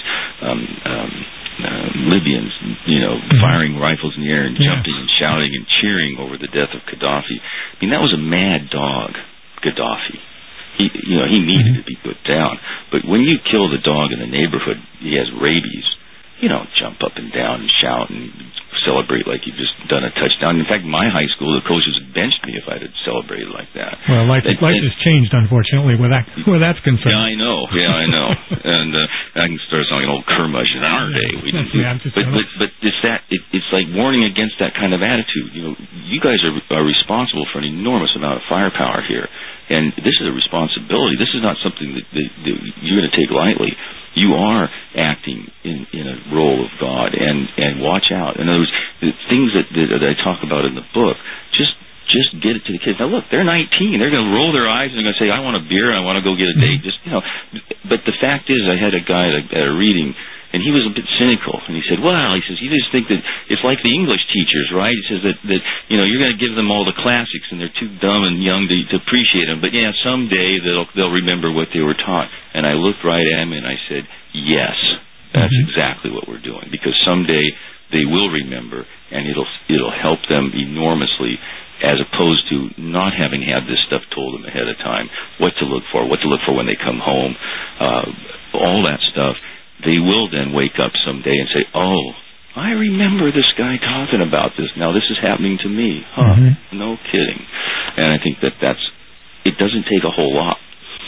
Libyans, firing rifles in the air and jumping and shouting and cheering over the death of Gaddafi. I mean, that was a mad dog, Gaddafi. He needed to be put down. But when you kill the dog in the neighborhood, he has rabies. You don't jump up and down and shout and celebrate like you've just done a touchdown. In fact, in my high school, the coaches benched me if I had celebrated like that. Well, life has changed, unfortunately, where that's concerned. Yeah, I know. And I can start sounding old Kermush in our day. But it's like warning against that kind of attitude. You guys are responsible for an enormous amount of firepower here. And this is a responsibility. This is not something that you're going to take lightly. You are acting in a role of God, and watch out. In other words, the things that I talk about in the book, just get it to the kids. Now, look, they're 19. They're going to roll their eyes and they're going to say, "I want a beer. I want to go get a date." But the fact is, I had a guy at a reading, and he was a bit cynical, and he said, you just think that it's like the English teachers, right? He says that you're going to give them all the classics, and they're too dumb and young to appreciate them. But someday they'll remember what they were taught. And I looked right at him and I said, yes, that's exactly what we're doing, because someday they will remember, and it'll help them enormously, as opposed to not having had this stuff told them ahead of time, what to look for when they come home, all that stuff. They will then wake up someday and say, "Oh, I remember this guy talking about this. Now this is happening to me." No kidding. And I think it doesn't take a whole lot.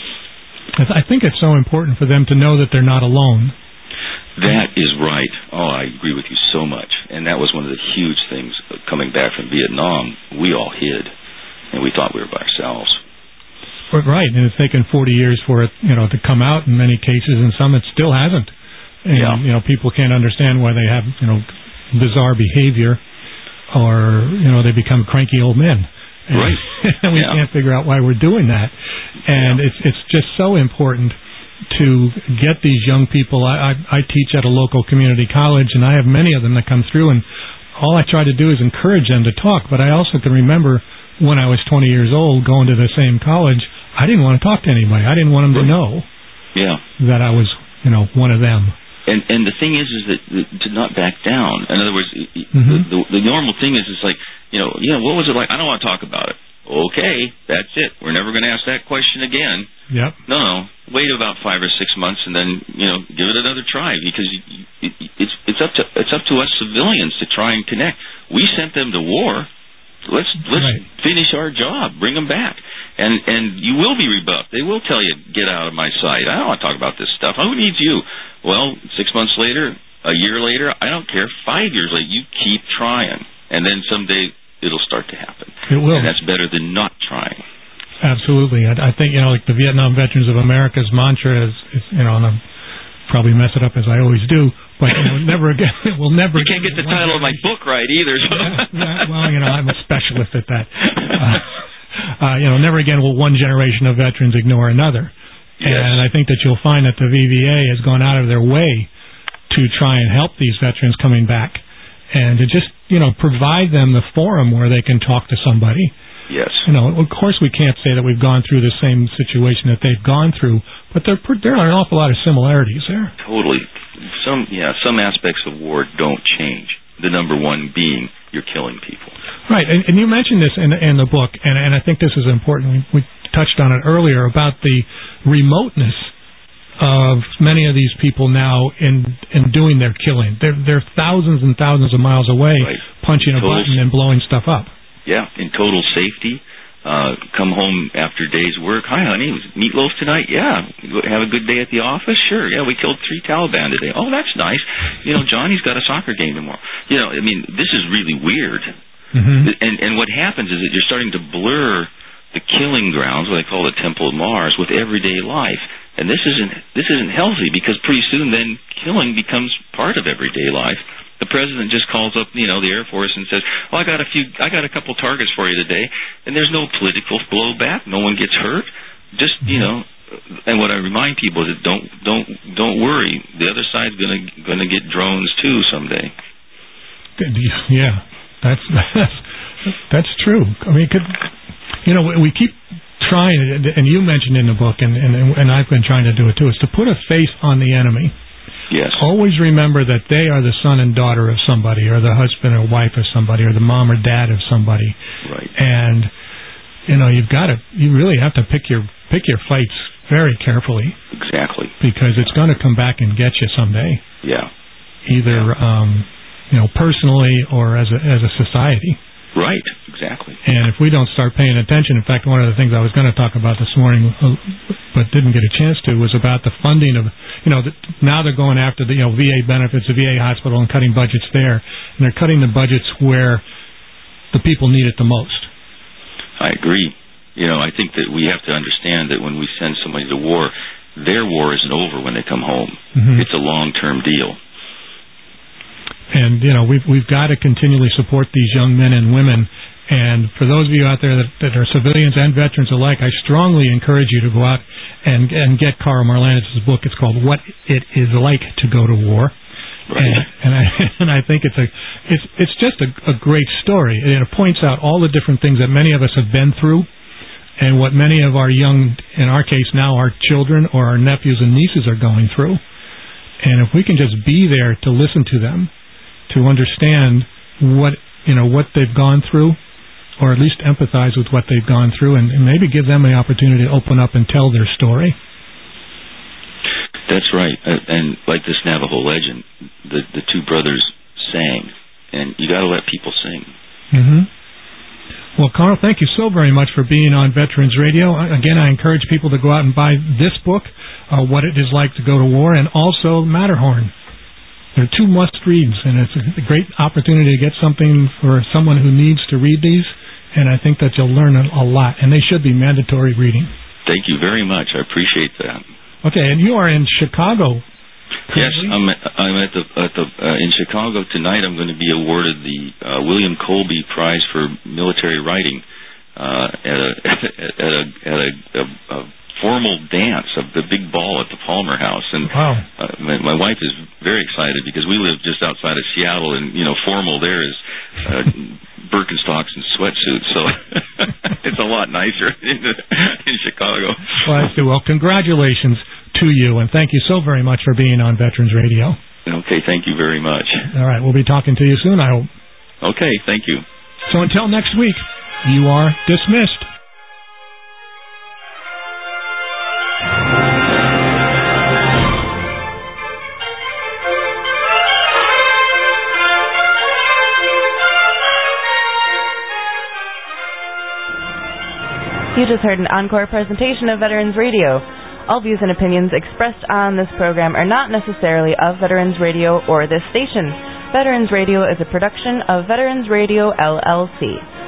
I think it's so important for them to know that they're not alone. That is right. Oh, I agree with you so much. And that was one of the huge things coming back from Vietnam. We all hid, and we thought we were by ourselves. Right, and it's taken 40 years for it, to come out in many cases, and some it still hasn't. And, people can't understand why they have, bizarre behavior, or, they become cranky old men. And, right. And we can't figure out why we're doing that. And it's just so important to get these young people. I teach at a local community college, and I have many of them that come through, and all I try to do is encourage them to talk. But I also can remember when I was 20 years old going to the same college, I didn't want to talk to anybody. I didn't want them to know that I was, one of them. And the thing is that to not back down. In other words, the normal thing is it's like, what was it like? I don't want to talk about it. Okay, that's it. We're never going to ask that question again. Yep. No. Wait about 5 or 6 months and then give it another try, because it's up to us civilians to try and connect. We sent them to war. Let's finish our job. Bring them back. And you will be rebuffed. They will tell you, get out of my sight. I don't want to talk about this stuff. Who needs you? Well, 6 months later, a year later, I don't care. 5 years later, you keep trying. And then someday it'll start to happen. It will. And that's better than not trying. Absolutely. I think, like the Vietnam Veterans of America's mantra is and I'll probably mess it up as I always do, but never again. We'll never. You can't get the title of my book right either. So. Well, I'm a specialist at that. Never again will one generation of veterans ignore another. Yes. And I think that you'll find that the VVA has gone out of their way to try and help these veterans coming back, and to just provide them the forum where they can talk to somebody. Yes. Of course we can't say that we've gone through the same situation that they've gone through, but there are an awful lot of similarities there. Totally. Some aspects of war don't change. The number one being you're killing people. Right, and you mentioned this in the book, and I think this is important. We touched on it earlier about the remoteness of many of these people now in doing their killing. They're thousands and thousands of miles away, punching a button and blowing stuff up. Yeah, in total safety. Come home after day's work. Hi, honey, was meatloaf tonight? Yeah. Have a good day at the office? Sure. Yeah, we killed 3 Taliban today. Oh, that's nice. Johnny's got a soccer game tomorrow. This is really weird. And what happens is that you're starting to blur the killing grounds, what they call the Temple of Mars, with everyday life. And this isn't healthy, because pretty soon then killing becomes part of everyday life. The president just calls up, the Air Force and says, "Oh, I got a couple targets for you today," and there's no political blowback. No one gets hurt. Just and what I remind people is that don't worry. the other side's gonna get drones too someday. Yeah, that's true. I mean, we keep trying, and you mentioned in the book, and I've been trying to do it too, is to put a face on the enemy. Yes. Always remember that they are the son and daughter of somebody, or the husband or wife of somebody, or the mom or dad of somebody. Right. And you really have to pick your fights very carefully. Exactly. Because it's going to come back and get you someday. Yeah. Either personally or as a society. Right. Exactly. And if we don't start paying attention, in fact, one of the things I was going to talk about this morning, but didn't get a chance to, was about the funding of, now they're going after the VA benefits, the VA hospital, and cutting budgets there, and they're cutting the budgets where the people need it the most. I agree. I think that we have to understand that when we send somebody to war, their war isn't over when they come home. Mm-hmm. It's a long-term deal. And, we've got to continually support these young men and women. And for those of you out there that are civilians and veterans alike, I strongly encourage you to go out and get Carl Marlantes' book. It's called What It Is Like to Go to War. Right. And I think it's just a great story. And it points out all the different things that many of us have been through, and what many of our young, in our case now, our children or our nephews and nieces are going through. And if we can just be there to listen to them, to understand what they've gone through, or at least empathize with what they've gone through, and maybe give them the opportunity to open up and tell their story. That's right. And like this Navajo legend, the two brothers sang, and you got to let people sing. Mm-hmm. Well, Carl, thank you so very much for being on Veterans Radio. Again, I encourage people to go out and buy this book, What It Is Like to Go to War, and also Matterhorn. They're two must-reads, and it's a great opportunity to get something for someone who needs to read these, and I think that you'll learn a lot, and they should be mandatory reading. Thank you very much. I appreciate that. Okay, and you are in Chicago. Yes, I'm in Chicago tonight. I'm going to be awarded the William Colby Prize for Military Writing at a formal dance of the big ball at the Palmer House, and wow. My wife is very excited because we live just outside of Seattle, and formal there is Birkenstocks and sweatsuits, so it's a lot nicer in Chicago. Well, I see. Well, congratulations to you, and thank you so very much for being on Veterans Radio. Okay, thank you very much. All right, we'll be talking to you soon, I hope. Okay, thank you. So until next week, you are dismissed. You just heard an encore presentation of Veterans Radio. All views and opinions expressed on this program are not necessarily of Veterans Radio or this station. Veterans Radio is a production of Veterans Radio, LLC.